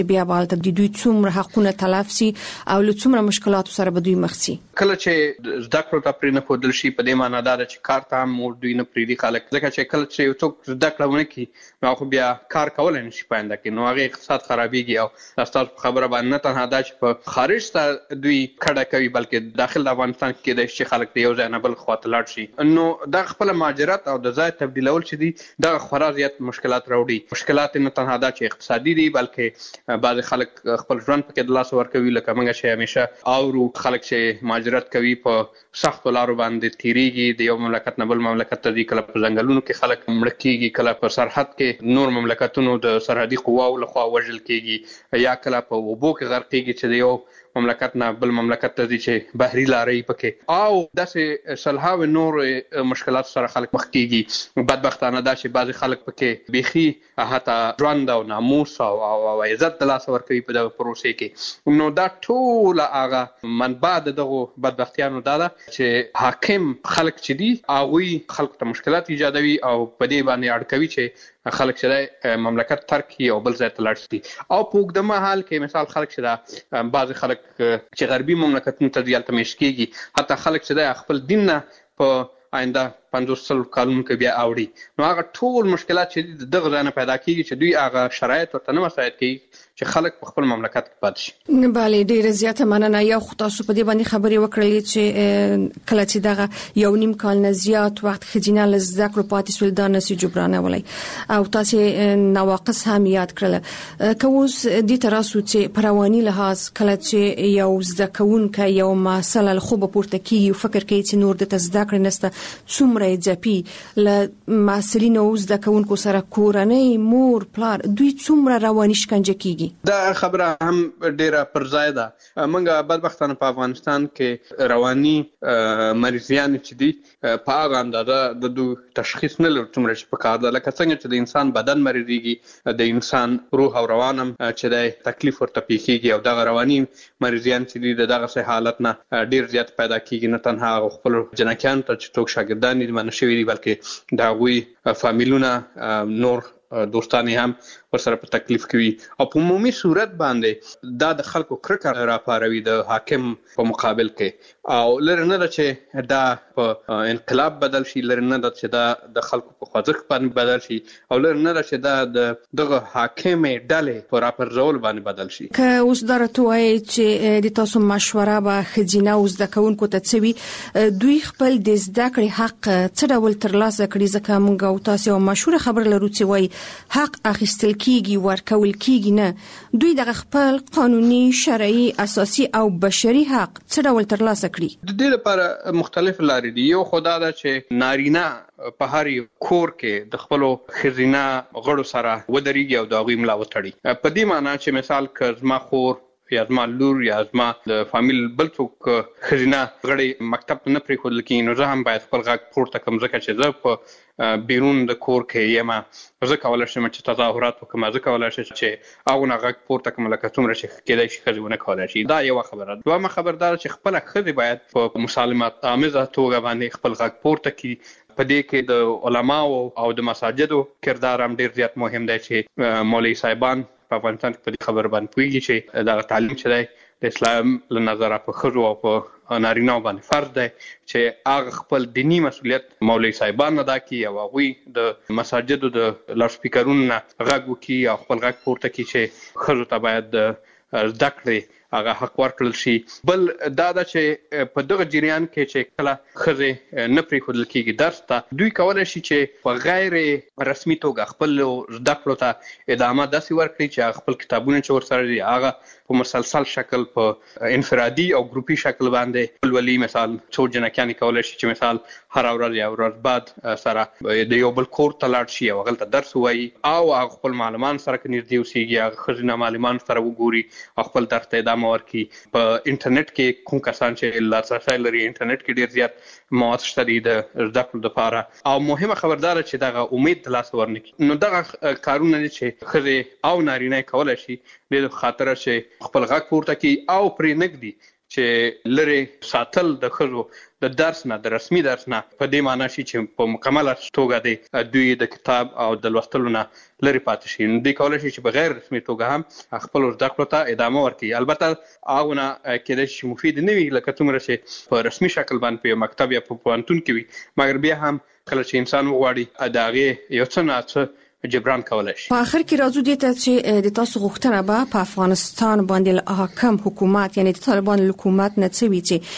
بیا بالته د دوی څومره حقونه تلف سي او له څومره مشکلاتو سره به دوی مخ سي. کله چې زده کړو ته پرې نه ښودل شي په دې معنی دا ده چې کار ته هم دوی نه پرېږدي خلک، ځکه چې کله چې یو څوک زده کړه ونه کړي نو هغه بیا کار کولی نه شي په آینده کې، نو هغې اقتصاد خرابېږي. او ستاسو په خبره باندې نه تنها دا چې په خارج ته دوی کډه کوي بلکې داخل د افغانستان کې کېدای شي چې خلک د یو ځای نه بل خواته لاړ شي، نو دا خپله مهاجرت او د ځای تبدیلول چې دي دغه خورا زیات مشکلات راوړي. مشکلات نه تنها دا چې اقتصادي دي بلکې بعضې خلک خپل ژوند پکې د لاسه ورکوي، لکه موږ چې همیشه اورو خلک چې مهاجرت کوي په سختو لارو باندې تیریږي، د یو مملکت نه بل مملکت ته ځي، کله په ځنګلونو کې خلک مړه کېږي، کله په سرحد کې نور مملکتونو د سرحدي قواو لخوا وژل کېږي، یا کله په اوبو کې غرق کېږي چې د یو مملکت نه بل مملکت ته ځي چې بحري لارې پکې، او داسې سلهاوې نور مشکلات سره خلک مخ کېږي. بدبختانه دا چې بعضې خلک پکې بیخي حتی ژوند او ناموس او عزت د لاسه ورکوي په دغه پروسې کې. نو دا ټوله هغه منبع د دغو بدبختیانو دا ده چې حاکم خلک چې دي هغوی خلکو ته مشکلات ایجادوي او په دې باندې اړ کوي چې خلک چې دی مملکت ترک کړي او بل ځای ته لاړ شي. او په اوږده مهال کې مثال خلک چې دا بعضې خلک چې غربي مملکتونو ته ځي هلته میشت کېږي، حتی خلک چې دی خپل دین نه په آینده 50 کالونو کې بیا اوړي، نو هغه ټول مشکلات چې دي دغه ځای نه پیدا کېږي چې دوی هغه شرایط ورته نه مساعد کوي چې خلک په خپل مملکت کې پاتې شي. بله، ډېره زیاته مننه. یو خو تاسو په دې باندې خبرې وکړلې چې کله چې دغه یو نیم کال نه زیات وخت ښځینه له زده کړو پاتې شول دا نسي جبرانولی، او تاسو نواقص هم یاد کړل. که اوس دې ته راسو چې په رواني لحاظ کله چې یو زده کوونکی یو مسله له خوبه پورته کېږي او فکر کوي چې نور دته زده کړې نشته، څومره یې ځپي له محصلینو او زده کوونکو سره کورنۍ مور پلار دوی څومره رواني شکنجه کېږي. دا خبره هم ډیره پر ځای ده. موږ بدبختانه په افغانستان کې رواني مریضیان چې دي په هغه اندازه د دوی تشخیص نه لرو څومره چې پکار ده، لکه څنګه چې د انسان بدن مریضیږي د انسان روح او روان هم چې دی تکلیف ورته پیښیږي، او دغه رواني مریضیان چې دي د دغسې حالت نه ډیر زیات پیدا کېږي، نه تنها هغه خپلو جنکیانو ته چې څوک شاګردان دي منع شوي دي بلکې د هغوی فامیلونه نور دوستان هم ورسره په تکلیف کوي. او په عمومي صورت باندې دا د خلکو کرکه راپاروي د حاکم په مقابل کې، او لري نه ده چې دا په انقلاب بدل شي، لري نه ده چې دا د خلکو په خوځښت باندې بدل شي، او لري نه ده چې دا دغه حاکمې ډلې په راپرځول باندې بدل شي. که اوس دا راته وایي چې د تاسو مشوره به ښځینه او زده کوونکو ته څه وي، دوی خپل د زده کړې حق څه ډول ترلاسه کړي؟ ځکه موږ او تاسو یو مشهوره خبر لرو چې وایي حق اخیستل کیږي ورکول کیږي نه، دوی دغه خپل قانوني شرعي اساسي او بشري حق څه ډول ترلاسه کړي؟ د دې لپاره مختلف لارې دي. یو خدا ده چې نارینه په هر کور کې د خپلو ښځینه غړو سره ودرېږي او د هغوی ملا وتړي، په دې معنی چې مثال که زما خور یا زما لور یا زما د فامیل بل څوک ښځینه غړی مکتب ته نه پرېښودل کېږي، نو زه هم باید خپل غږ پورته کړم، ځکه چې زه په بیرون د کور کې یم، زه کولی شم چې تظاهرات وکړم، زه کولی شم چې هغونه غږ پورته کړم لکه څومره چې کېدای شي ښځې ونه کولی شي. دا یوه خبره. دویمه خبر دا ده چې خپله ښځې باید په مسالمت آمیزه توګه باندې خپل غږ پورته کړي. په دې کې د علماو او د مساجدو کردار هم ډېر زیات مهم دی چې مولوي صاحبان په افغانستان کې په دې خبر باندې پوهېږي چې دغه تعلیم چې دی د اسلام له نظره په ښځو او په نارینه‌و باندې فرض دی چې هغه خپل دیني مسؤلیت مولوي صاحبان ادا کړي او هغوی د مساجدو د لاوډسپیکرونو نه غږ وکړي او خپل غږ پورته کړي چې ښځو ته باید د زده کړې هغه حق ورکړل شي. بل دا ده چې په دغه جریان کې چې کله ښځې نه پرېښودل کېږي درس ته، دوی کولی شي چې په غیر رسمي توګه خپلو زده کړو ته ادامه داسې ورکړي چې هغه خپل کتابونه چې ورسره دي هغه په مسلسل شکل په انفرادي او ګروپي شکل باندې ولولي. مثال څو جنکیانې کولی شي چې مثال هره ورځ یا ورځ بعد سره د یو بل کور ته لاړ شي او هغلته درس ووایي، او هغه خپل معلمان سره که نږدې اوسېږي هغه ښځینه معلمان سره وګوري او خپل درس ته ادامه ورکړي. په انټرنیټ کې کوم کسان چې لاسرسی لري انټرنیټ کې ډېر زیات مواد شته دي د زده کړو دپاره، او مهمه خبرداره چې دغه امید د لاسه ورنکړي. نو دغه کارونه دي چې ښځې او نارینه کولی شي د خاطره چې خپل غږ پورته کړي او پرې نږدي چې لري ساتل د خزو د درس نه د رسمي درس نه په دې معنی شي چې په مکمله توګه دوی د کتاب او د لوستلو نه لري پاتې شي. دوی کولای شي چې بغیر رسمي توګه هم خپل زده کړو ته ادامه ورکړي. البته هغه کېدای شي مفید نه وي لکه څومره چې په رسمي شکل باندې په مکتب یا په پوهنتون کې وي، مګر بیا هم کله چې انسان وغواړي د هغې یو څه نه څه جبران کولای شي. په اخر کې راځو دې ته چې د تاسو غوښتنه به په افغانستان باندې حاکم حکومت یعنی د طالبان حکومت نه څه وی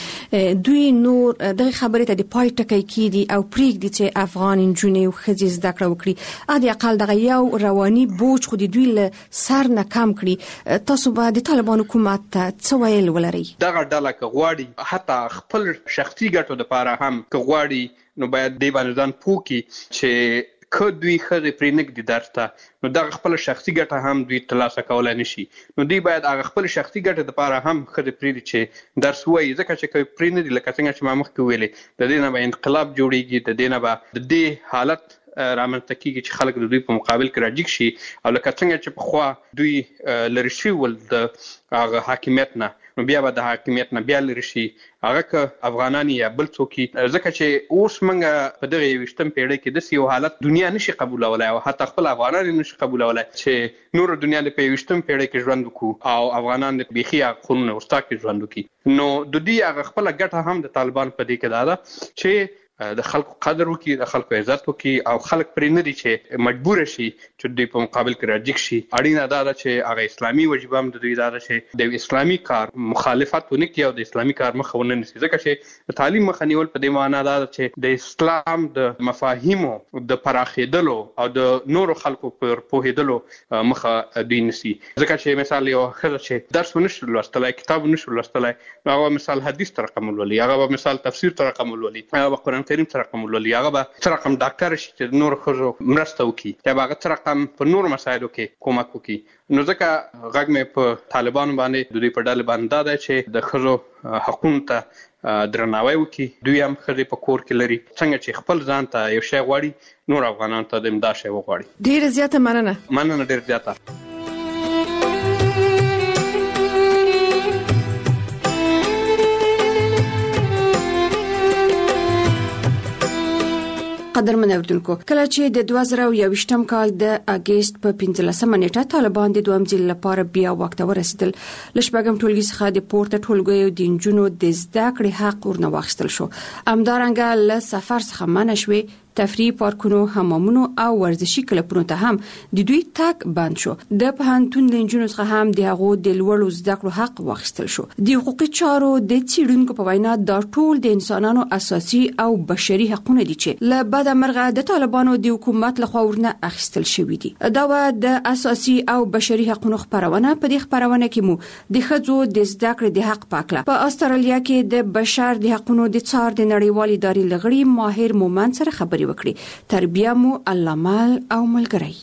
چې دوی نور د خبرې ته د پای ټکی کیدي او پریږدي چې افغان انجونې او ښځې زده کړه وکړي. اته اقل دغه یو رواني بوج خو د دوی له سر نه کم کړي. تاسو به د طالبان حکومت ته څه ویل ولري؟ دغه ډله کغواړي حتی خپل شخصي ګټو لپاره هم کغواړي نو باید دې باندې ځان پوکي چې که دوی خزه پرې نګدي درس ته نو دغه خپل شخصي ګټه هم دوی ترلاسه کولای نشي. نو دوی باید هغه خپل شخصي ګټه لپاره هم خزه پرې چې درس وایي، ځکه چې پرې نه دي لکه څنګه چې ما مخکې ویلې د دې نه به انقلاب جوړیږي، د دې نه به د دې حالت رامنځته کیږي چې خلک د دوی په مقابل کې راجګ شي او لکه څنګه چې پخوا دوی لري شي ول د هغه حاکمیت نه نو بیا به د حاکمیت نه بیا لري شي هغه که افغانان یا بل څوک، ځکه چې اوس موږ په دغه 20م پیړۍ کې د یو حالت دنیا نشي قبولولای او حتی خپل افغانان نشي قبولولای چې نور دنیا د 20م پیړۍ کې ژوند وکړو او افغانان د بيخي قانون ورستا کې ژوند وکړي. نو د دې هغه خپل ګټه هم د طالبان په دې کې ده چې د خلکو قدر وکړي، د خلکو عزت وکړي او خلک پرې نه دي چې مجبور شي چې دوی په مقابل کې راجګ شي. اړینه ده چې هغه اسلامي وجیبه هم د دوی ده چې د اسلامي کار مخالفت ونه کړي او د اسلامي کار مخه ونه نیسي، ځکه چې تعلیم مخه نیول په دې معنی ده چې د اسلام د مفاهیمو د پراخېدلو او د نورو خلکو پر پوهېدلو مخه دوی نیسي. ځکه چې مثال یو ښځه چې درس ونشي لوستلی، کتاب ونشي لوستلی، هغه مثال حدیث ته رقم ولولي، هغه مثال تفسیر ته رقم ولولي، هغه قرآن کریم ته رقم ولولي، هغه به څه رقم ډاکټر شي چې نور ښځو مرسته وکړي یا به هغه څه رقم په نورو مسایلو کې کومک وکړي. نو ځکه غږ مې په طالبانو باندې د دوی په ډله باندې دا دی چې د ښځو حقونو ته درناوی وکړي. دوی هم ښځې په کور کې لري، څنګه چې خپل ځان ته یو شی غواړي نور افغانانو ته د امدا شی وغواړي. ډېره زیاته مننه ډېر زیاته. قدرمن اوریدونکو، کله چې د 2021م کال د اگست په 15مه نیټه طالبان د دویم ځل لپاره بیا وخت ورسېدل، لشبګم ټولګي څخه د پورته ټولګیو د انجونو د زده کړې حق ورنه واخیستل شو. همدارنګه له سفر څخه منع شوې، تفریح پارکونو، حمامونو او ورزشي کلبونو ته هم د دوی تګ بند شو. د پوهنتون د انجونو څخه هم د هغو د لوړو زده کړو حق واخیستل شو. د حقوقي چارو د څېړونکو په وینا دا ټول د انسانانو اساسي او بشري حقونه دي چې له بد مرغه د طالبانو د حکومت لخوا ورنه اخیستل شوی دي. دا د اساسي او بشري حقوقو خبرونه په دې خبرونه کې مو د ښځو د زده کړې د حق پاکله په استرالیا کې د بشر د حقوقو د څار د نړیوال ادارې لغړي ماهر مومن سره خبرې وکړي. تربیه مو الله مال او ملګری.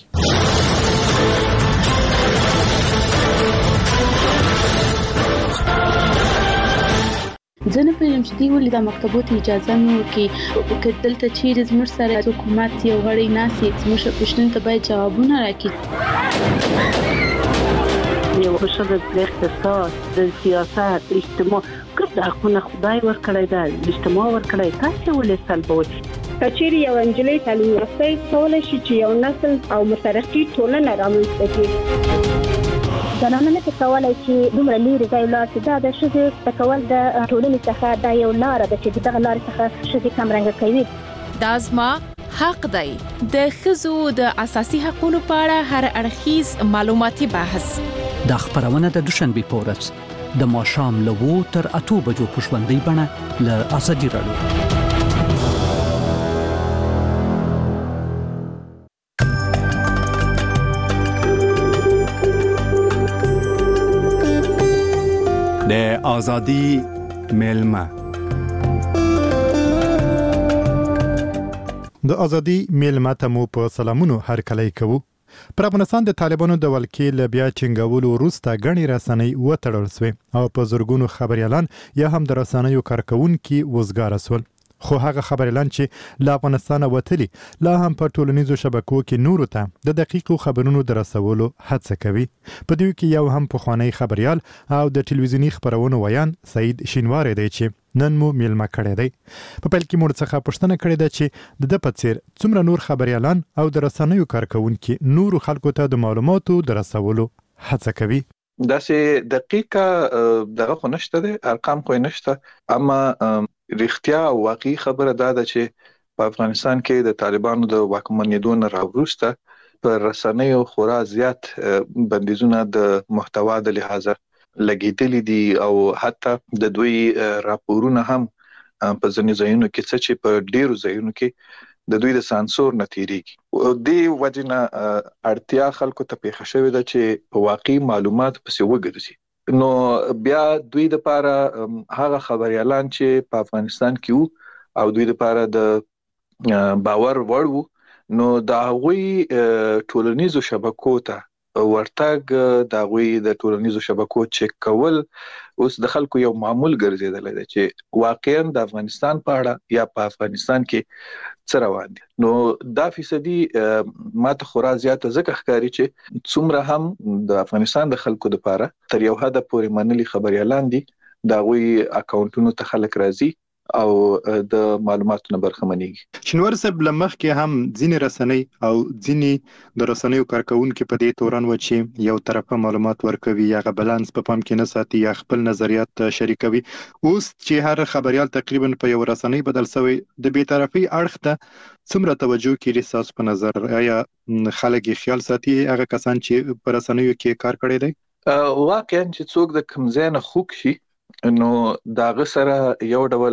ځنه په یم چې دی ولې د مکتبونو اجازه نه ورکړي، دلته چیرې زموږ سره حکومت یو غړی ناسي زموږ پوښتنې ته باید جوابونه راکړي. یو خوشاله د اقتصاد، د سیاست، اجتماع ګرد حقونه خدای ورکړی دا اجتماع ورکړی، تاسو ولې سلبوي؟ کچېری یو انجلۍ تعلیم یافته کولای شي چې یو نسل او مترقي ټولنه رامنځته کړي. زنانه نه کولای شي دومره لري ځای لاړ شي. دا د ښځې تکول د ټولنې څخه دا یو لار ده چې دغه لار څخه ښځې کمرنګ کوي. دا زما حق دی. د ښځو د اساسي حقوقو په اړه هر اړخیز معلوماتي بحث د خبرونه د دوشنبه په ورځ د ماښام له 2 تر 8 بجو په ژوندۍ بڼه له ازادي راډیو. د ازادي ملما د ازادي ملما ته مو په سلامونو هر کله کوو. پر افغانستان د طالبانو د ولکې له بیا چنګولو وروسته غني رسنۍ وتړل شوې او په زورګونو خبريالان یا هم د رسنیو کارکونکو وزګار شول. خو هغه خبريالان چې له افغانستان وتلي لا هم په ټولنیزو شبکو کې نورو ته د دقیقو خبرونو د رسولو هڅه کوي. په دوی کې یو هم پخوانی خبريال او د ټلویزیونی خبرونو ویان سعید شینواری دی چې نن مو میلمه کړی دی. په پیل کې موږ څخه پوښتنه کړې ده چې د پڅیر څومره نور خبريالان او د رسنیو کارکونکو نورو خلکو ته د معلوماتو د رسولو هڅه کوي. داسې دقیقه دغه خو نشته دي، ارقام خو نشته، اما رښتیا او واقعي خبره دا ده چې په افغانستان کې د طالبانو د واکمنېدو نه راوروسته پر رسنیو خورا زیات بندیزونه د محتوا د لحاظه لګیدلې دي او حتی د دوی راپورونه هم په ځینې ځایونو کې چې په ډیرو ځایونو کې د دوی د سانسور نه تیریږي. د وجنه اړتیا خلکو ته پیښه شوې ده چې په واقعي معلومات پسې وګرځي. نو بیا دوی د لپاره هغه خبريالان چې په افغانستان کې وو او دوی د لپاره د باور وړ وو، نو دا غوي ټولنیزو شبکو ته ورتګ دا غوي د ټولنیزو شبکو چک کول اوس د خلکو یو معمول ګرځیدل دی چې واقعا د افغانستان په اړه یا په افغانستان کې څه روان دي. نو دا فیصدي ماته خورا زیاته ځکه ښکاري چې څومره هم د افغانستان د خلکو لپاره تر یو حد پورې منلي خبريالان دي، دا غوي اکاونټونو ته خلک راځي او د معلوماتو نه برخمنېږي. شینوار صاحب لمخ کې هم ځینې رسنۍ او ځینې د رسنیو کارکونکو په دې تورن و چې یو طرفه معلومات ورکوي یا بالانس په پام کې نه ساتي یا خپل نظریات شریکوي. اوس چې هر خبريال تقریبا په یو رسنۍ بدل شوی، د بی‌طرفي اړخ ته څومره توجه کوي تاسو په نظر؟ یا خلک خیال ساتي هغه کسان چې په رسنیو کې کار کړی دی؟ واقعا چې څوک د کوم ځای نه خوک شي نو داغه سره یو ډول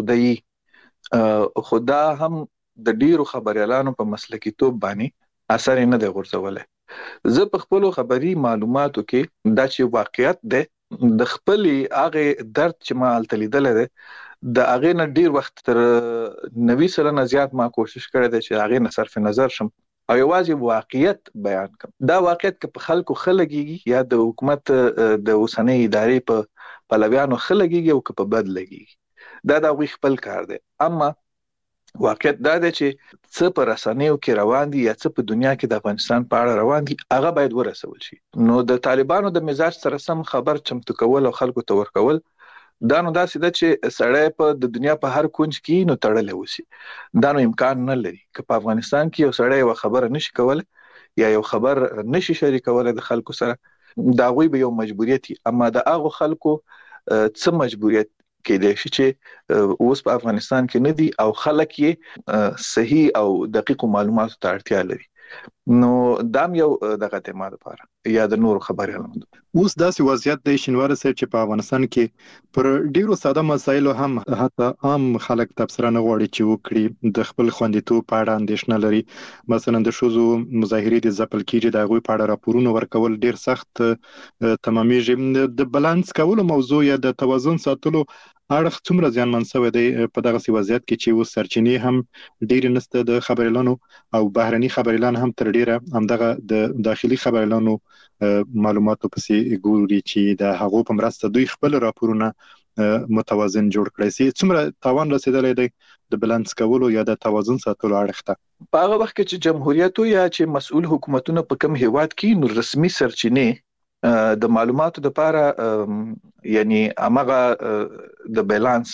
عقده‌ای خدا هم د ډیرو خبريالانو په مسلکیتوب باندې اثر نه دی غورځولای. زه په خپل خبري معلوماتو کې دا چې واقعیت ده د خپل هغه درد چې ما التلیدل ده د هغه نه ډیر وخت تر 90% زیات ما کوشش کړی دی چې هغه نه صرف نظر شم او یوازې واقعیت بیان کوم. دا واقعیت که په خلکو خلګيږي یا د حکومت د اوسنۍ ادارې په پلویانو خلګيږي او که په بد لګيږي، دا غوي خپل کار دی. اما واقعیت دا دی چې څه په رسنیو کې روان دي یا څه په دنیا کې د افغانستان په اړه روان دي هغه باید ورسول شي. نو د طالبانو د مزاج سره سم خبر چمتو کول او خلکو ته ورکول دا نو داسې ده چې سړی په د دنیا په هر کونج کې نو تړلې وسی. دا نو امکان نه لري چې په افغانستان کې یو سړی یو خبر نشي کول یا یو خبر نشي شریکول د خلکو سره، دا غوي به یو مجبوریت. اما د هغه خلکو څه مجبوریت کې دی چې اوس په افغانستان کې نه دي او خلک یې صحیح او دقیق معلوماتو ته اړتیا لري. نو دام یو دغه تمه لپاره یا د نور خبريالانو اوس داسې وضعیت دی شینوار صاحب چې په افغانستان کې پر ډیرو ساده مسایلو هم حتی عام خلک تبصره نه غواړي چې وکړي، د خپل خوندیتوب په اړه اندېښنه لري. مثلا د شوزو مظاهرې د ځپل کیږي، د هغوی په اړه راپورونه ورکول ډیر سخت تمامېږي. د بالانس کولو موضوع یا د توازن ساتلو اړخ څومره زیانمن شوی دی په دغه وضعیت کې چې اوس سرچینې هم ډیر نسته د خبريالانو او بهرني خبريالان هم تر ډیره همدغه د داخلي خبريالانو معلوماتو پسې ګوري چې د هغو په مرسته دوی خپل راپورونه متوازن جوړ کړي. سي څومره تاوان رسیدلی دی د بالانس کولو یا د توازن ساتلو اړخ ته په هغه وخت کې چې جمهوریت یا چې مسؤل حکومتونه په کوم هیواد کې نو رسمي سرچینې د معلوماتو د لپاره یعنی امغه د بالانس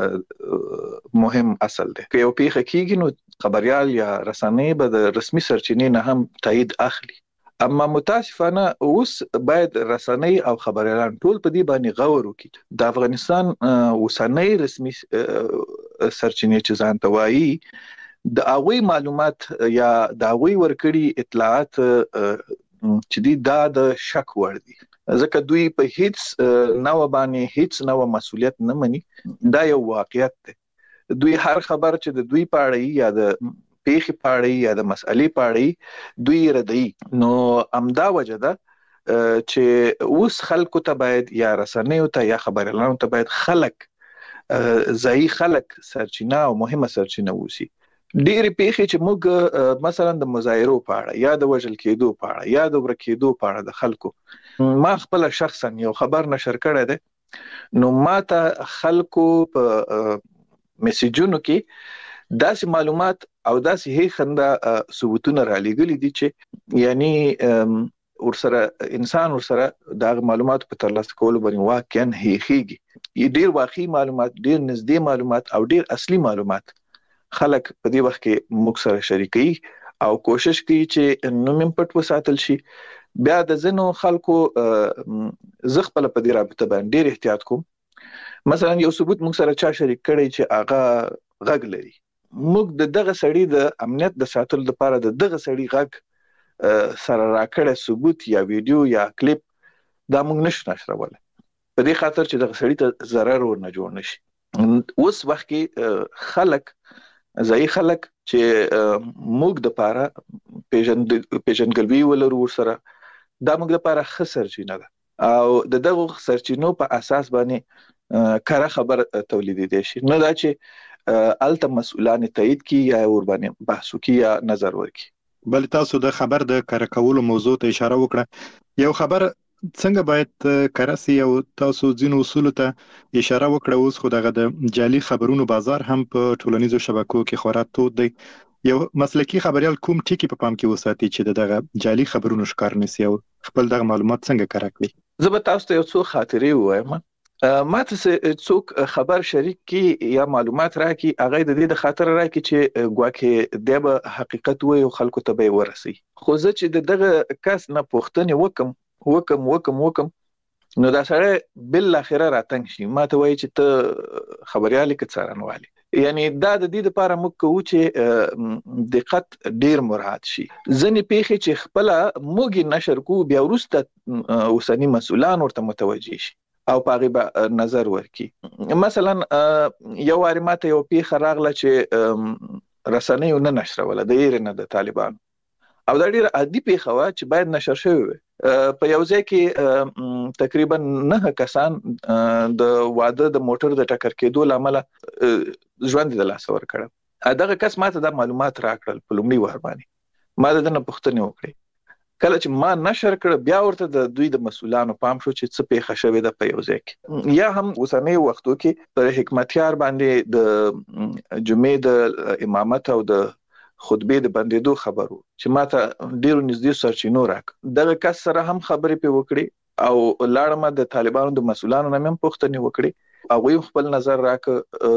مهم اصل دی. که یو پیښه کیږي نو خبريال یا رسنۍ به د رسمي سرچینې نه هم تایید اخلي. اما متاسفانه اوس باید رسنۍ او خبريالان ټول په دې باندې غور وکړي. د افغانستان اوسنۍ رسمي سرچینې چې ځان ته وایي د هغوی معلومات یا د هغوی ورکړي اطلاعات چې دا د شک وړ دي، ځکه دوی په هیڅ نوع باندې هیڅ نوع مسؤلیت نه مني. دا یو واقعیت دی. دوی هر خبر چې د دوی په اړه یا د پیښې په اړه یا د مسئلې په اړه دوی ردی. نو امدا وجه ده چې اوس خلکو ته باید یا رسنیو ته یا خبريالانو ته باید خلک ځای خلک سرچینه او مهمه سرچینه وسی. ډېر پیښې چې موږ مثلا د مظاهرو په اړه یا د وژل کېدو په اړه یا د ورکېدو په اړه د خلکو ما خپل شخصا یو خبر نشر کړی دی، نو ما ته خلکو په میسیجونو کې داسې معلومات او داسې هي خندا ثبوتونه را لګلي دي چې یعنی ورسره انسان ورسره د معلوماتو په ترلاسه کولو باندې واقعا هيخيږي. ډیر واقعي معلومات، ډیر نږدې معلومات او ډیر اصلي معلومات خلک په دې وخت کې موږ سره شریکي او کوشش کوي چې نوم پټ وساتل شي. بیا د ځینو خلکو زغپل په دې رابطه باندې ډیر احتیاط کوم. مثلا یو ثبوت موږ سره چا شریک کړي چې هغه غږ لري، موږ دغه سړی د امنیت د ساتلو لپاره دغه سړی غږ سره راکړه ثبوت یا ویډیو یا کلیپ دا موږ نشو نشروله په دې خاطر چې دغه سړی ته ضرر ورنه جوړ نشي. اوس وخت کې خلک ځای خلک چې موږ د پاره پیژنګلوي ولرو ورسره دا موږ د پاره خسرچینه ده او دغه سرچینو په اساس باندې کار خبر تولیدي شي، نه دا چې الته مسؤلان تایید کی یا ور باندې بحث کی یا نظر ورکي. بل تاسو د خبر د کار کولو موضوع ته اشاره وکړه. یو خبر څنګه باید کارسي او تاسو ځینو اصول ته اشاره وکړه. اوس خو دغه د جعلي خبرونو بازار هم په ټولنیزو شبکو کې خورا تود دی. یو مسلکی خبريال کوم ټکی په پام کې وساتي چې دغه جعلي خبرونو ښکار نسی او خپل دغه معلومات څنګه کار کوي؟ زه به تاسو ته یو څو خاطرې وایم. ماته څوک خبر شریک کی یا معلومات راکې هغه د دې د خاطر راکې چې ګواکې د حقیقت وي او خلکو ته به ورسي. خو زه چې دغه کس نه پوښتنه وکم نو دا سره بل اخره راتنګ شي ماته وایي چې ته خبريالي کې څارنوالي. یعنی دا د دې لپاره موږ کوو چې دقت ډیر مراعات شي. ځنې پیښې چې خپل موږ نشر کو بیا وروسته اوسنی مسؤلان ورته متوجي شي او پاغه نظر ورکي. مثلا یو واری ماته یو پیښه راغله چې رسنیو نه نشروله د ایران د طالبان او دا ډیره عادي پیښه و چې باید نشر شوی وي. په یو ځای کې تقریبا 9 کسان د واده د موټر د ټکر کېدو لامل ژوند د لاس ور کړ. دغه کس ماته د معلومات راکړل په لومړي وار باندې. ما د نه پوښتنه وکړه. کله چې ما نشر کړ بیا ورته د دوی د مسؤلانو پام شو چې څه پیښه شوې ده په یو ځای کې. یا هم اوسنۍ وختو کې پر حکمتیار باندې د جمعې د امامت او د خطبه د بندیدو خبرو چې ماته ډیرو نږدې سرچینو راک. دغه کس سره هم خبرې په وکړي او لاړم د طالبانو د مسؤلانو نه هم پوښتنه وکړي او غوښ خپل نظر راک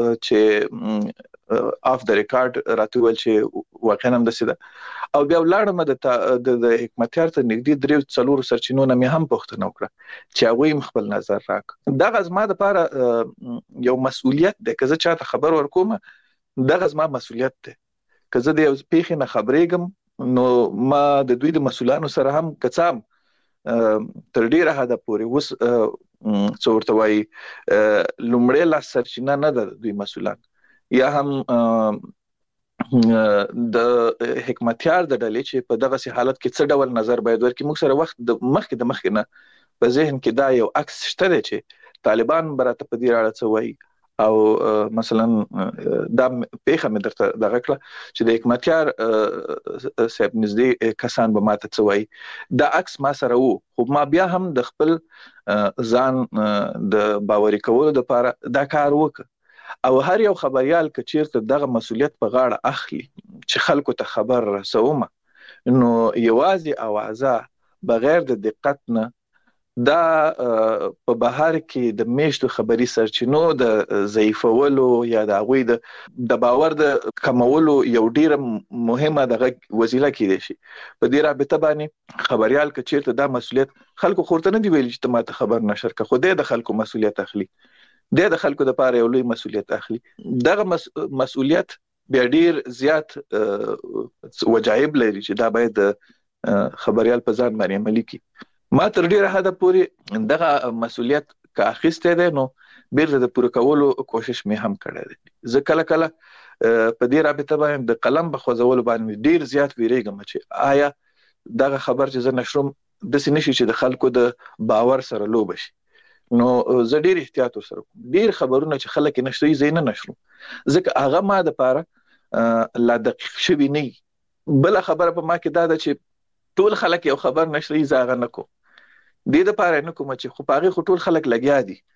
چې اف د ریکارډ راتول چې واقعا هم د سیده او بیا لاړم د حکمتیار ته نږدې 3-4 سرچینو نه هم پوښتنه وکړه چې هغه خپل نظر راک. دغه زما د لپاره یو مسؤلیت ده که زه چاته خبر ورکوم دغه زما مسؤلیت ده. که زه د یو پیښې نه خبرېږم نو ما د دوی د مسؤلانو سره هم کڅام تر ډیره حد پورې وس څورته وای لومړی لاس سرچینه نه ده دوی مسؤلان یا هم د حکمتیار د ډلې چې په دغه سي حالت کې څه ډول نظر باید ورکړي. موږ سره وخت د مخکې نه په ذهن کې دا یو عکس شته دی چې طالبان براته په دې اړه څه وایي او مثلا دا پیښه مې درته دغه کړه چې د حکمتیار صاحب نږدې کسان به ماته څه وایي. دا عکس ما سره وو خو ما بیا هم د خپل ځان د باوري کولو لپاره دا کار وکړ او هر یو خبريال که چیرته دغه مسؤلیت په غاړه اخلي چې خلکو ته خبر رسوم نو یوازې اوازه بغیر د دقت نه دا په بهر کې د میشتو خبري سرچینو د ضعیفولو یا د غوي د باور د کمولو یو ډیره مهمه دغه وسیله کېدي شي. په دې رابطه باندې خبريال که چیرته دا مسؤلیت خلکو خورته نه دی ویل چې ته ماته خبر نشر که خو د خلکو مسؤلیت اخلي د خلکو د پاره یو لوی مسؤلیت اخلي. دغه مسؤلیت بیا ډیر زیات وجایب لري چې دا باید خبريال په ځان باندې عملي کړي. ما تر ډیره حد پورې دغه مسؤلیت کا اخیسته ده نو بیرته د پوره کولو کوشش مې هم کړی دی. زه کله په دې رابطه باندې د قلم په خوځولو باندې ډیر زیات ویریږم چې آیا دغه خبر چې زه نشروم د سینشي چې د خلکو د باور سره لوب شي. نو زه ډیر احتیاط وسره کوم. ډیر خبرونه چې خلک نشوي زین نه نشرو ځکه هغه ما د پاره لا دقیق شوی نه. بل خبره په ما کې دا ده چې ټول خلک یو خبر نشري زاغه نکو دې د پاره نه کوم چې خو پاغي خو ټول خلک لګیا دي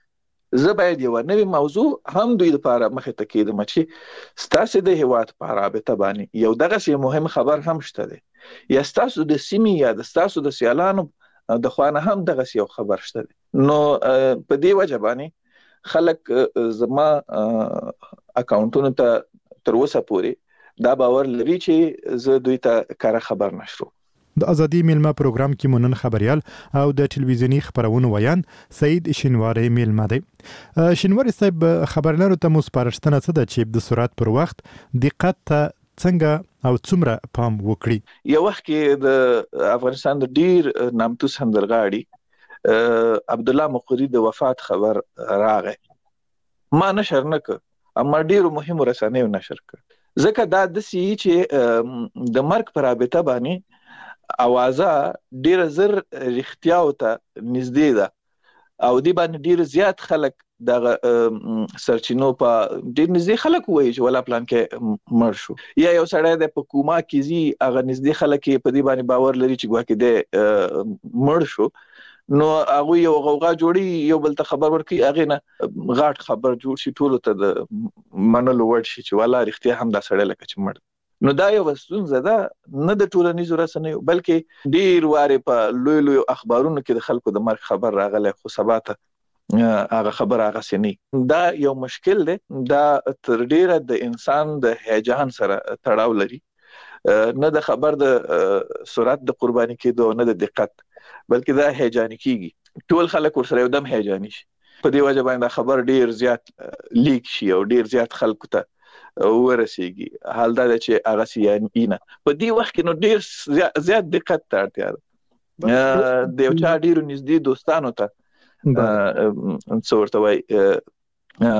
زه باید یو نوې موضوع هم دوی لپاره مخې ته کېدم چې ستاسو د هیواد په رابطه باندې یو دغه سی مهم خبر هم شته دی یا ستاسو د سیمې یا د ستاسو د سیالانو د خوانه هم دغه سی یو خبر شته دی نو په دې وجه باندې خلک زما اکاونټونو ته تر اوسه پورې دا باور لري چې زه دوی ته کار خبر نشم. د ازادي میلمه پروګرام کې مونن خبريال او د ټلویزیونی خبرونو ویان سید شینواری میلمه دی. شینواری صاحب خبرلارو ته مو سپارښتنه څه ده چې د سرعت پر وخت دقت ته څنګه او څومره پام وکړي؟ یو وخت کې د افغانستان د ډیر نامتو سندرغاړي عبد الله مقری د وفات خبر راغی. ما نشر نکړ اما ډیر مهم رسنیو نشر کړ ځکه دا د سی چې د مرګ پر رابطه باندې اوازه ډیر زر رښتیاو ته نږدې ده او دی باندې ډیر زیات خلک د سرچینو په ډیر نږدې خلک وایي چې ولا پلان کې مړ شو یا یو سړی د حکومت کې زی هغه نږدې خلک په دې باندې باور لري چې ګواکې د مړ شو نو هغه یو غوغا جوړي یو بل ته خبر ورکړي هغه نه غاټ خبر جوړ شي ټول ته د منلو وړ شي چې ولا رښتیا هم دا سړی لکه چې مړ نو دا یو ستونزه ده نه د ټولنیزو رسنیو بلکې ډیر واره په لوی اخبارونو کې د خلکو د مرګ خبر راغلی خو سباته هغه خبر هغه سني دا یو مشکل دی دا تر ډیره د انسان د هیجان سره تړاو لري نه د خبر د سرعت د قرباني کېدو نه د دقت بلکې دا هیجاني کیږي ټول خلک ورسره یو دم هیجاني شي په دې وجه باندې خبر ډیر زیات لیک شي او ډیر زیات خلکو ته ورسیږي حال دا چې هغه سیانه په دې وخت کې نو ډیر زیات دقت ته اړتیا ده د یو چا ډیر نږدې دوستانو ته څورته وای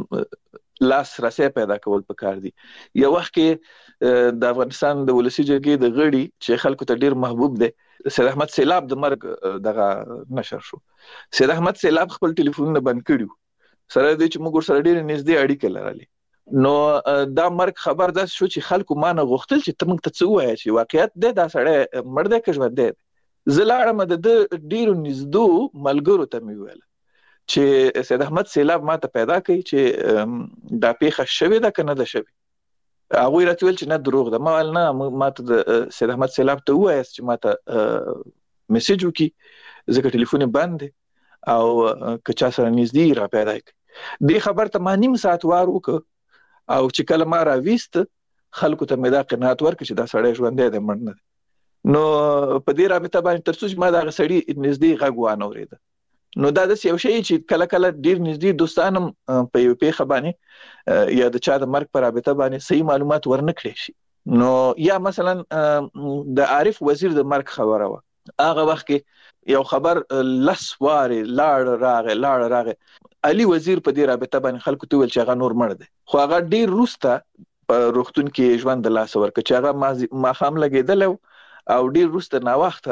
لاس راسه پیدا کول پکار دي یو وخت کې د افغانستان د ولسی جرګې د غړي چې خلکو ته ډیر محبوب دي سید احمد سیلاب د مرګ دغه نشر شو سید احمد سیلاب خپل ټلیفون بند کړیو سره د چې موږ سره ډیر نږدې اړیکه لرلې نو دا مرګ خبر ده شو چې خلکو مانه غوښتل چې تمنګ ته څه وایي چې واقعیت ده دا سړی مړ دی که ژوند دی زلاړم د ډیرو نږدې ملګرو ته مې ویل چې سید احمد سیلاب ماته پیدا کړي چې دا پیښه شوې ده که نه ده شوې هغوی راته ویل چې نه دروغ ده ما ویل نه ماته د سید احمد سیلاب ته ووایاست چې ماته میسج وکړي ځکه ټلیفون بند دی او که چا سره نږدې را پیدا کړي دې خبر ته ما نیم ساعت وار وکړ او چې کله ما راويست خلکو ته مې دا قناعت ورکړ چې دا سړی ژوندی دی مړ نه دی نو په دې رابطه باندې تر څو چې ما دا سړی نږدې غږ وانه اورېده نو دا د یو شی چې کله کله ډیر نږدې دوستانم په یو پیښه باندې یا د چا د مرګ په رابطه باندې صحیح معلومات ورنکړي شي نو یا مثلا د عارف وزیر د مرګ خبره و هغه وخت کې یو خبر لسواري لاړ راغی علي وزیر په دې رابطه باندې خلکو ته ویل چې هغه نور مړ دی خو هغه ډیر روسته په روختون کې ژوند د لاس ورک چې هغه ما خام لګیدل او ډیر روسته نا وخت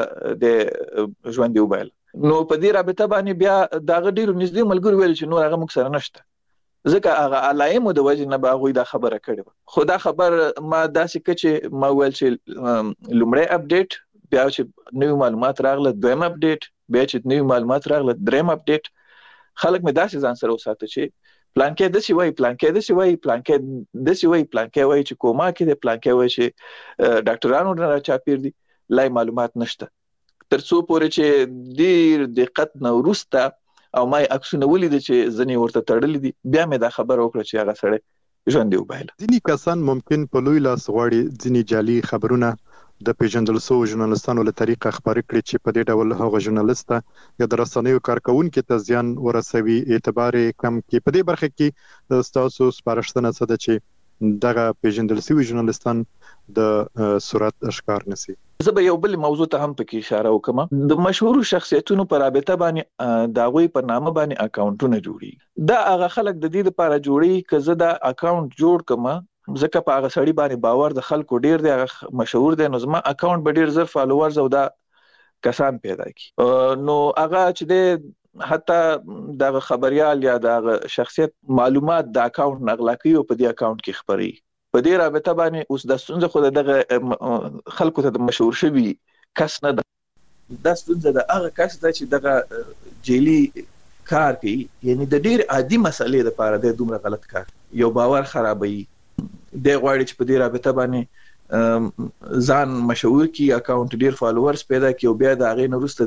د ژوند دی وبایل نو په دې رابطه باندې بیا دا ډیر نږدې ملګری ویل چې نور هغه موږ سره نشته ځکه هغه علایمو د وجه نه باغوي دا خبره کړې خو دا خبر ما داسې کچې ما ویل چې لومړی اپډیټ بیا چې نوې معلومات راغله دویم اپډیټ بیا چې نوې معلومات راغله دریم اپډیټ خلک مې داسې ځان سره وساته چې پلان کې دسی وای پلان کې دسی وای پلان کې دسی وای پلان کې وای چې کوما کې د پلان کې وای چې ډاکټرانو نه چاپیر دي لای معلومات نشته ترڅو پورې چې ډیر دقت نه ورسته او ما عکسونه ولید چې ځنی ورته تړلې دي بیا مې دا خبر وکړه چې هغه سره ژوند دی وبایل ځینی کسان ممکن په لوی لاس غواړي ځینی جعلي خبرونه د پیژندل شو ژورنالستانو له طریقه خبرې کړي چې په دې ډول هغه ژورنالست یا د رسنیو کارکونکو ته زیان ورسوي اعتبار کم کې په دې برخه کې د تاسو سپارښتنه څه ده چې دغه پیژندل شوی ژورنالستان د سرعت اشکار نسی زه به یو بل موضوع ته هم پکې اشاره وکم د مشهور شخصیتونو په رابطه باندې داغوی په نامه باندې اکاونټونه جوړي دا هغه خلک د دې لپاره جوړي چې زه دا اکاونټ جوړ کما ځکه په هغه سړی باندې باور د خلکو ډیر دی هغه مشهور دی نو زما اکاونټ به ډیر زر فالوورز او دا کسان پیدا کی نو هغه چې د حتی د خبريال یا د شخصیت معلومات د اکاونټ نغلا کوي او په دې اکاونټ کې خبري په دې رابطه باندې اوس د ستونزه خو دغه خلکو ته د مشهور شوی کس نه ده د ستونزه د هغه کس ته چې دغه جیلی کار کوي، یعنی د ډیر عادي مسلې لپاره د دومره غلط کار یو باور خرابوي. د غواړي چې په دې رابطه باندې ځان مشهور کی، اکاونټ ډیر فالوورز پیدا کی او بیا د هغه نه وروسته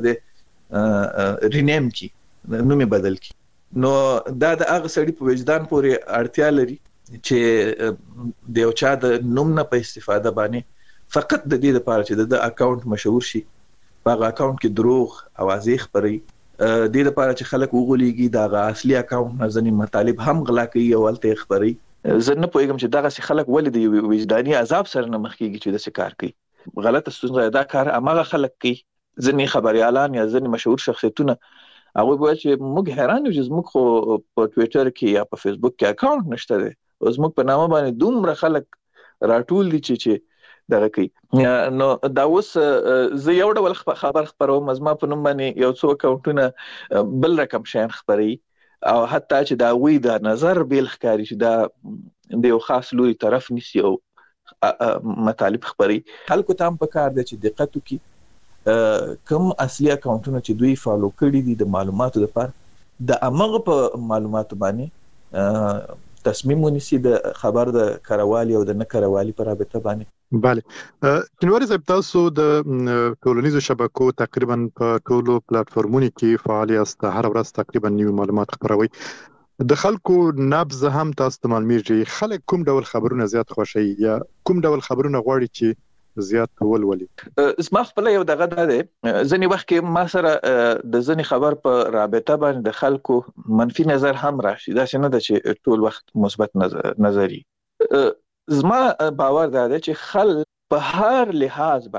د رینیم کی، نوم بدل کی. نو دا د هغه سړي په وجدان پورې اړتیا لري چې د یو چا د نوم نه په استفاده باندې فقط د دې لپاره چې د اکاونټ مشهور شي، په هغه اکاونټ کې دروغ اوازې خپري، د دې لپاره چې خلک وغولېږي د اصلي اکاونټ نه ځنې مطالب هم غلا کوي او ولته خپري. زه نه پوهیږم چې دغه خلک ولې د وجداني عذاب سره نه مخ کیږي چې د کار کوي. غلطه ستونزه دا کار امغه خلک کوي. ځنې خبريالان یا ځنې مشهور شخصیتونه هغه وایي چې موږ حیران یو چې موږ خو په ټوئیټر کې یا په فیسبوک کې اکاونټ نشته دی، اوس موږ په نامه باندې دومره خلک راټول دي چې دغه کوي. نو دا اوس زه یو ډول خبر خبروم، زما په نوم باندې یو څو اکاونټونه بل رقم شین خبري، او حتی چې دا وی د نظر بیل ښکاری چې دا د یو خاص لوري طرف نیسي او مطالب خبري. خلکو ته هم پکار دی چې دقت وکړي کوم اصلي اکاونټونه چې دوی فالو کړي دي د معلوماتو لپاره د امغه په معلوماتو باندې تصمیم ونیسي د خبر د کاروالي او د نه کاروالي پر رابطه باندې. بله شنواری صاحب، تاسو د ټولنیزو شبکو تقریبا په ټولو پلیټفارمونو کې فعال یاست، هر ورځ تقریبا نوي معلومات خپروي. د خلکو نبض هم تاسو ته معلومیږي. خلک کوم ډول خبرونه زیات خوښي یا کوم ډول خبرونه غواړي چې زیات ولولي؟ زما خپل یو دغه ده ځنې وخت کې ما سره د ځنې خبر په رابطه باندې د خلکو منفي نظر هم راشي، دا څنګه ده چې ټول وخت مثبت نظری. زما باور ده چې خلک په هر لحاظ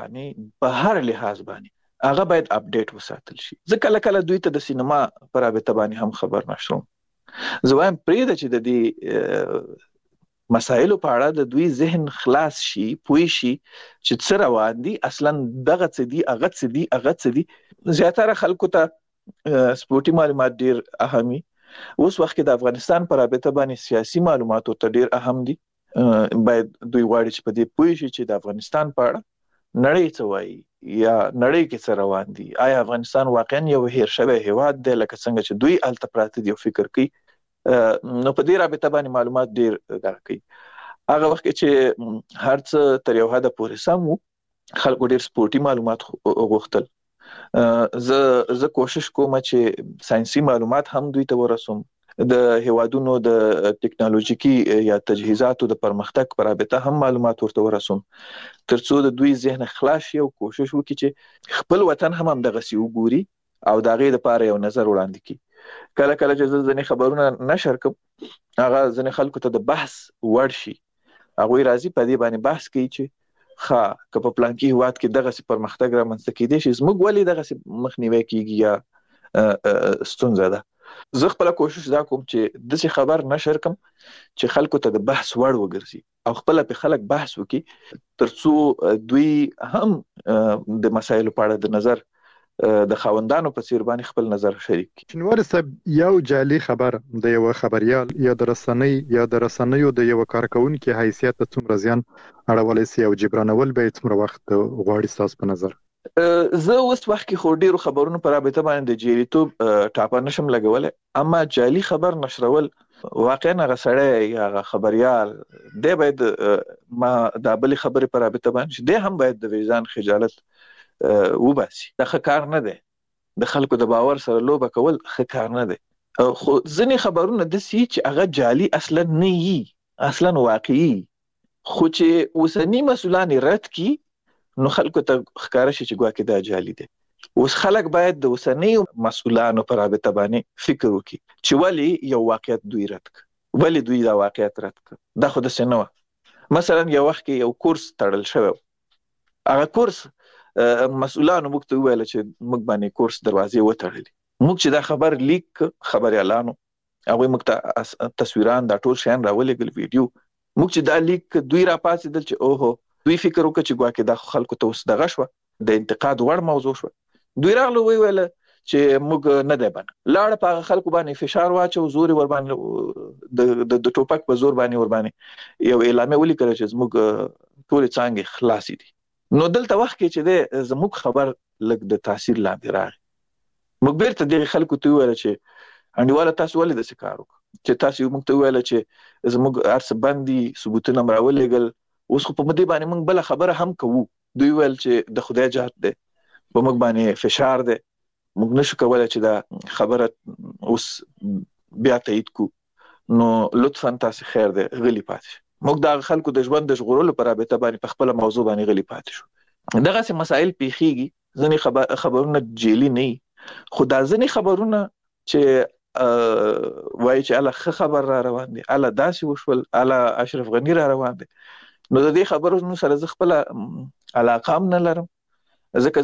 باندې هغه باید اپډیټ وساتل شي. ځکه کله دوی ته د سینما په رابطه باندې هم خبر نشوم. زه وایم پرې چې د دې مسایلو په اړه د دوی ذهن خلاص شي، پوي شي چې څه روان دي، اصلا دغه څه دي هغه څه دي. زیاتره خلکو ته سپورتي معلومات ډیر اهمي. اوس وخت کې د افغانستان په رابطه باندې سیاسي معلومات ته ډیر اهم دي. باید دوی غواړي چې په دې پوي شي چې د افغانستان په اړه نړۍ څه وایي یا نړۍ کې څه روان دي. آیا افغانستان واقعا یو هیر شوی هیواد دی لکه څنګه چې دوی الته پراته دي او فکر کوي؟ نو په دې رابطه باندې معلومات ډیر دغه کوي. هغه وخت چې هر څه تر یو حد پورې سم وو، خلکو ډیر سپورتي معلومات غوښتل. زه کوشش کوم چې ساينسي معلومات هم دوی ته ورسوم، د هیوادونو د ټکنالوژیکي یا تجهیزاتو د پرمختګ پر رابطه هم معلومات ورته ورسوم، ترڅو د دوی ذهن خلاص شي او کوشش وکړي چې خپل وطن هم دغه سی وګوري او دغه لپاره یو نظر وړاندې کړي. کله چې ځنې خبرونه نشر کوم، هغه ځنې خلکو ته د بحث وړ شي، هغه راځي په دې باندې بحث کوي چې که په پلان کې هیواد کې دغه سي پرمختګ رامنځته کېدی شي، زموږ ولې دغه سي مخنیوي کیږي یا ستونزه ده. زه خپل کوشش دا کوم چې د څه خبر نشر کوم چې خلکو ته د بحث وړ وګرځي او خپل په خلک بحث وکړي، ترڅو دوی هم د مسایلو په اړه د نظر د خاوندانو په څیر باندې خپل نظر شریک کړي. شنواری صاحب، یو جعلي خبر د یو خبريال یا د رسنیو د یو کارکونکو حیثیت ته څومره زیان اړولای شي او جبرانول به څومره وخت غواړي تاسو په نظر؟ زه اوس وخت کې خو ډیرو خبرونو په رابطه باندې د جریتوب ټاپه نشم لګولای، اما جعلي خبر نشرول واقعا هغه سړی یا هغه خبريال دی باید ما د بل خبرې په رابطه باندې دی هم باید د ویزان خجالت وباسي. دا ښه کار نه دی. د خلکو د باور سره لوبه کول ښه کار نه دی. خو ځینې خبرونه د سي چې هغه جعلي اصلا نه وي، اصلا واقعي، خو چې اوسنی مسؤلان رد کی نو خلکو ته ښکار شي چې ګواکې دا جعلي دی. اوس خلک باید د اوسنی مسؤلانو پر رابطه باندې فکر وکړي چې ولی یو واقعیت دوی رد ک، ولی دوی دا واقعیت رد ک. دا خو د سنوه مثلا یو وخت کې یو کورس تړل شوی، هغه کورس مسؤلانو موږ ته ویل چې موږ باندې کورس دروازې وتړلې. موږ چې دا خبر لیک خبريالانو هغه موږ ته تصویران دا ټول شین راولېګل، ویډیو موږ چې دا لیک دوی را پاتېدل چې اوهو دوی فکر وکړ چې ګواکې دا خلکو ته اوس دغه شو د انتقاد وړ موضوع شو. دوی راغلو ویل چې موږ نه دی بنه لاړ په خلکو باندې فشار واچو، زور ور باندې د ټوپک په زور باندې ور باندې یو اعلان ولیکل چې موږ ټول څنګه خلاص دي. نو دلته وخت کې چې زموږ خبر لګ د تاثیر لاندې راغی، موږ بیرته د خلکو ته ویل چې انډیواله تاسو ولې د کار وکړو چې تاسو موږ ته ویل چې زموږ ارس باندې ثبوتونه راولېګل، اوس خو په مدې باندې موږ بل خبره هم کوو. دوی ویل چې د خدای جهاد دی، په موږ باندې فشار دی، موږ نشو کولای چې دا خبره اوس بیا تایید کو. نو لطفا تاسو خیر دی غلی پاتې. موږ د خلکو د ژوند د ژغورلو پر رابطه باندې په خپل موضوع باندې غلی پاتې شو. دغه سه مسائل پیخیږي، ځنې خبرونه جیلی نه، خو دا ځنې خبرونه چې وایي چې الله خبر را روان دي، الله داسې وشول، الله اشرف غنی را روان دي. نو د دې خبرونو سره زه خپل علاقه هم نه لرم، ځکه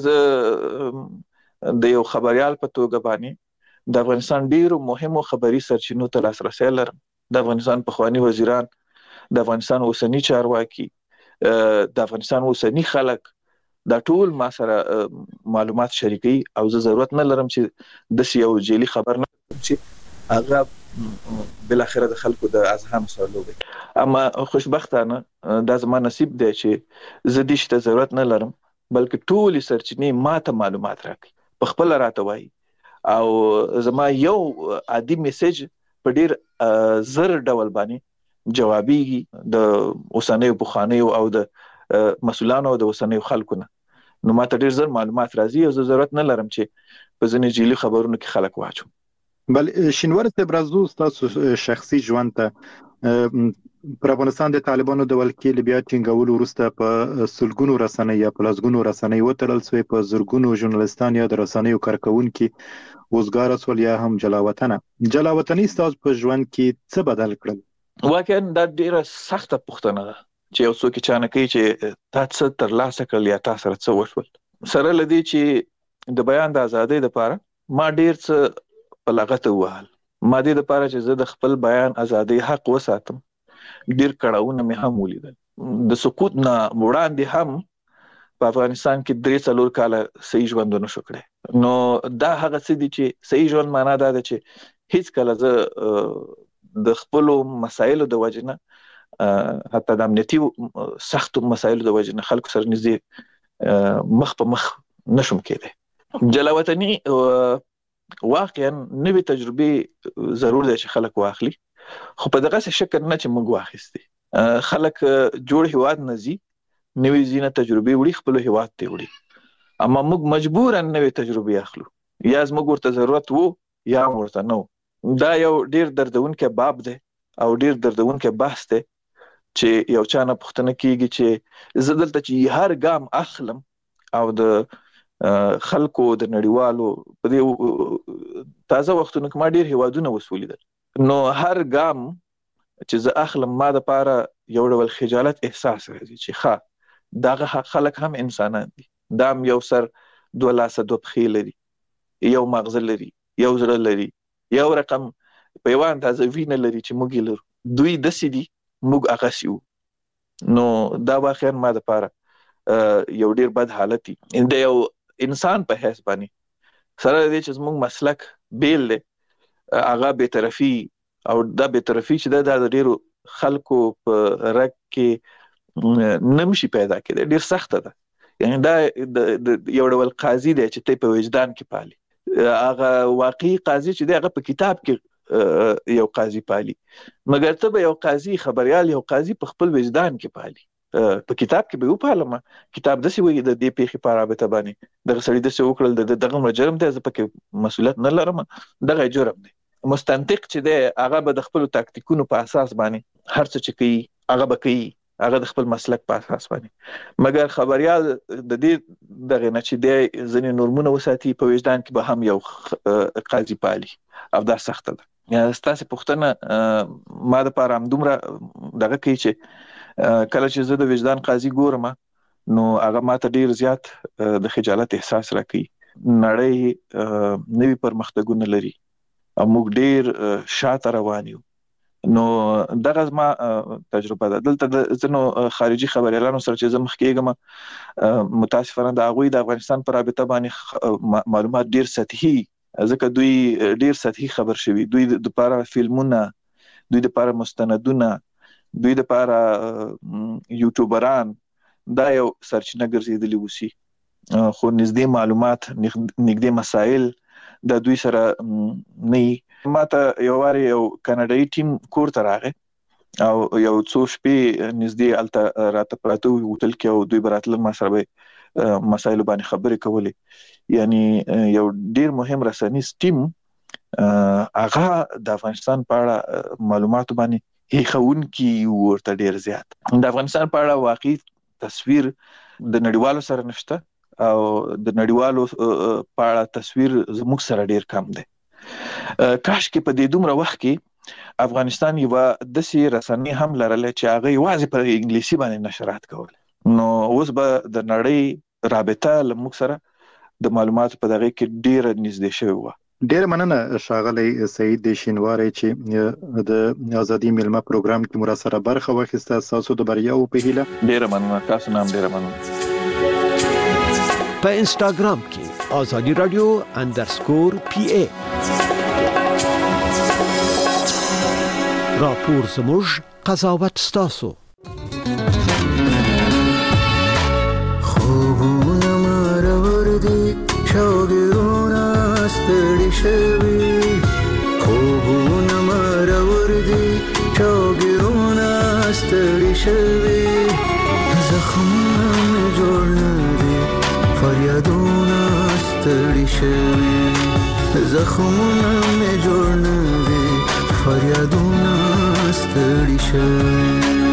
زه د یو خبريال په توګه باندې د افغانستان ډیرو مهمو خبري سرچینو ته لاسرسي لرم. د افغانستان پخوانی وزیران، د افغانستان اوسنی چارواکي، د افغانستان اوسنی خلک دا ټول ما سره معلومات شریکي، او زه ضرورت نه لرم چې د یو جیلی خبر نه چې هغه بل اخره د خلکو د اذهان سره لوبي. اما خوشبختانه دا زما نصیب دی چې زه دې شته ضرورت نه لرم، بلکې ټول سرچینې ماته معلومات راکړي، په خپل راته وایي، او زما یو عادي میسج په ډیر زر ډول باندې جوابيږي د اوسنیو بخانیو او د مسولانو او د اوسنیو خلکو نه. نو ماته ډیر زر معلومات راځي، او زه ضرورت نه لرم چې په ځینې جیلی خبرونو کې خلک واچوم. بل شینوار ته برازو تاسو شخصي ژوند ته پر افغانستان د طالبانو د ولکې بیا ټینګولو وروسته په سلګونو رسنۍ یا په لسګونو رسنۍ وتړل شوې، په زرګونو ژورنالیستان یا د رسنیو کارکونکي وزګار سول یا هم جلاوطني تاسو په ژوند کې څه بدل کړل؟ واقعا دا ډیره سخته پوښتنه ده چې یو څوک چانه کوي چې تاسو تر لاسه کړل یا تاسو سره څه وشول. سره لدی چې د بیان د ازادۍ لپاره ما ډیر څه په لغته وهل، ما دې لپاره چې زه د خپل بیان ازادۍ حق وساتم ډیر کړهونه مې هم ولیدل. د سقوط نه وړاندې هم په افغانستان کې 3-4 کال صحیح ژوند نه شو کړی. نو دا هغه څه دي چې صحیح ژوند معنا دا ده چې هیڅ کله زه د خپل مسایلو د وجنه حتی د امنیتي سختو مسایلو د وجنه خلکو سره نږدې مخ په مخ نشم کېدی. جلاوطني واقعا نوې تجربه ضرور ده چې خلک واخلي، خو په دغه شکل نه چې موږ واخیستي. خلک جوړ هیواد نزي نوې زینه تجربه وړي خپل هیواد ته وړي، اما موږ مجبورا نوې تجربه اخلو، یا موږ ورته ضرورت وو یا ورته نو. دا یو ډیر دردونکې باب دی او ډیر دردونکې بحث دی چې یو چا نه پوښتنه کیږي چې زه دلته چې هر ګام اخلم او د خلکو د نړیوالو په دې تازه وختونو کې ما ډیر هیوادونه وسولیدل، نو هر ګام چې زه اخلم ما د پاره یو ډول خجالت احساس راځي چې ښه دغه خلک هم انسانان دي، دا هم یو سر 2 لاسه 2 پښې لري، یو مغز لري، یو زړه لري، یو رقم په یو اندازه وینه لري چې موږ یې لرو، دوی داسې دي موږ هغه سیو. نو دا واقعا ما د پاره یو ډیر بد حالت دی د یو انسان په حیث باندې، سره دې چې موږ مسلک بیل له هغه به طرفي او دا به طرفي چې دا د ډیرو خلکو په رک کې نمشي پیدا کړي، ډیر سخت ده. یعنی دا یو ډول قاضي دی چې ته په وجدان کې پالي، هغه واقعي قاضي چې دی هغه په کتاب کې یو قاضي پالي، مګر ته به یو قاضي خبريال یو قاضي په خپل وجدان کې پالي. په کتاب کې به وپالم، کتاب د څه وی د دې پیخي په رابطه باندې دغه سړي د څه وکړل دغه جرم دی، زه پکې مسؤلیت نه لرم، دغه جرم دی. مستنطق چې دی هغه به د خپل تاکتیکونو په اساس باندې هر څه چې کوي هغه به کوي، هغه د خپل مسلک په اساس باندې، مګر خبريال د دې دغه نه چې دی ځنې نورمونه وساتي په وجدان کې به هم یو قاضي پالي، او دا سخت ده. یا ستاسو پوښتنه ما د پاره هم دومره دغه کوي چې کله چې زه د وجدان قاضي ګورم نو هغه ماته ډیر زیات د خجالت احساس راکوي. نړۍ نوي پرمختګونه لري او موږ ډیر شاته روان یو. نو دغه ما تجربه ده. دلته د ځینو خارجي خبريالانو سره چې زه مخ کېږم متاسفانه د هغوی د افغانستان پر رابطه باندې معلومات ډیر سطحي، ځکه دوی ډیر سطحي خبر شوي، دوی د لپاره فلمونه، دوی د لپاره مستندونه، دوی د لپاره یوټیوبران دا یو سرچینه ګرځېدلی وسی، خو نږدې معلومات نږدې مسائل د دوی سره نه. ماته یو واری یو کاناډایي ټیم کور ته راغی او یو څو شپې نږدې الته راته پراته هوټل کې او دوی براتل ما سره مسایل باندې خبرې کولې. یعنی یو ډیر مهم رسنیز ټیم هغه د افغانستان په اړه معلومات باندې هیخون کی ورته ډیر زیات. د افغانستان په اړه واقعي تصویر د نړیوالو سره نشته او د نړیوالو په اړه تصویر زموږ سره ډیر کم دی. کاش کې په دې دومره وخت کې افغانستان یو د سي رسنۍ هم لرله چې هغه یوازې په انګلیسي باندې نشرات کول، نو اوس به د نړۍ رابطه لموږ سره د معلوماتو په دغه کې ډیر نږدې شوی و. ډیر مننه ښاغلی سعید شینواری چې د ازادي میلمه پروګرام کې مو سره برخه واخیسته. تاسو د بریا او په هیله ډیر مننه. تاسو نام ډیر مننه. په انستګرام کې ازادي رادیو _PA راپور زموږ قضاوت ستاسو. خوبونه مرور دي شوګرونه ستړي شوي، خوبونه مرور دي شوګرونه ستړي شوي، زخمونه مې جوړ نه دي فریادونه ستړي شوي، زخمونه مې جوړ نه دي فریادونه ستړي شوي.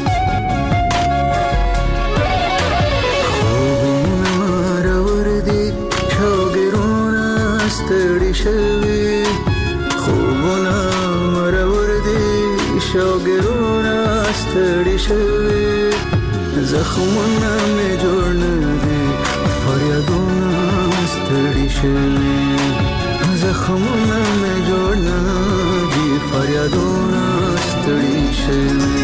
خوبونه مرور دي شوګرونه ستړي شوي، خوبونه مرور دي شوګرونه ستړي شوي، زخمونه مې جوړ نه دي فریادونه ستړي شوي، زخمونه مې جوړ نه دي فریادونه ستړي شوي.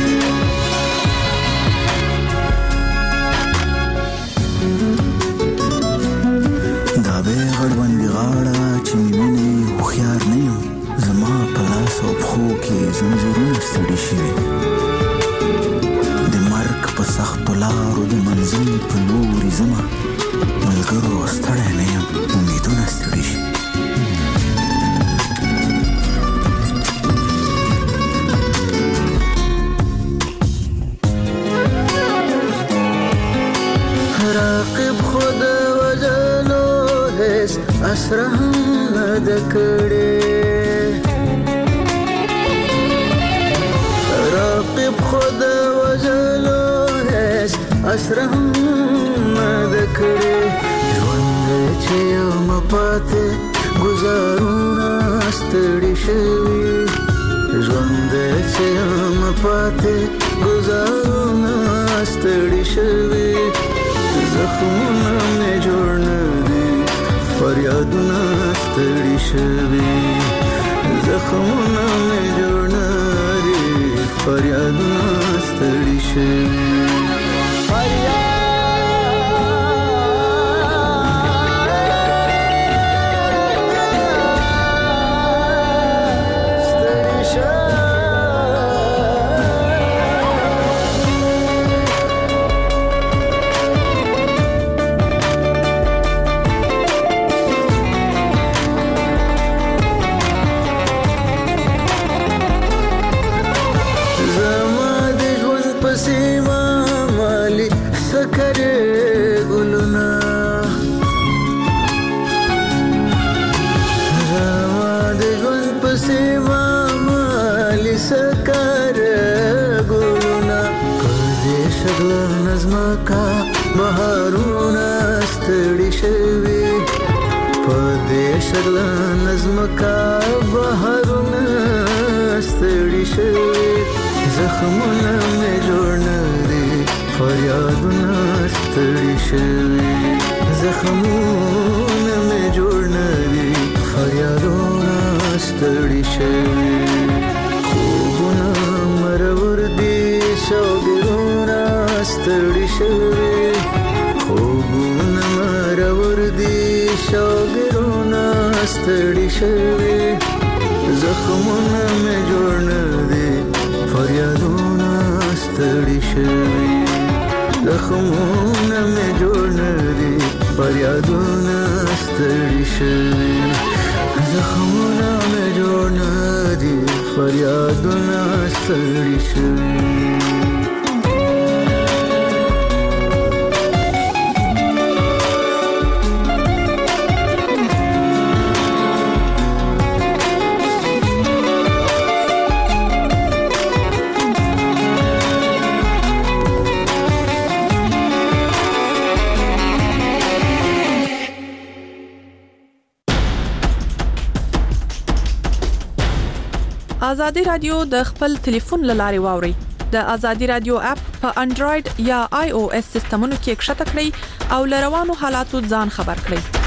دا به غړوندې غاړه چې مینې هوښیار نه یم، زما په لاس او پښو کې زنځیرونه ستړي شوي، د مرګ په سختو لارو د منزل په لوري ځمه، ملګرو ستړی نه یم امیدونه ستړي شي. راقب خود وجلو هیڅ اسره هم نه ده کړې، راقب خود وجلو هیڅ اسره هم نه ده کړې، ژوند چې یم پاتې ګزارونه ستړي شوي، ژوند چې یم پاتې ګزارونه ستړي شوي، زخمونه مې جوړ نه دي فریادونه ستړي شوي، زخمونه مې جوړ نه دي فریادونه ستړي شوي. بهارونه ستړي شوي، په دې شګله نظمکا بهارونه ستړي شوي، زخمونه مې جوړ نه دي فریادونه ستړي شوي، زخمونه مې جوړ نه دي فریادونه ستړي شوي. خوبونه مرور دي شوګرونه ستړي شوي، خوبونه مرور دي شوګرونه ستړي شوي، زخمونه مې جوړ نه دي فریادونه ستړي شوي، زخمونه مې جوړ نه دي فریادونه ستړي شوي، زخمونه مې جوړ نه فریادونه ستړي شوي ازادي رادیو د خپل ټلیفون لاري واوري د ازادي رادیو اپ په انډراید یا آی او اس سیستمونو کې ښکته کړئ او لروانو حالاتو ځان خبر کړئ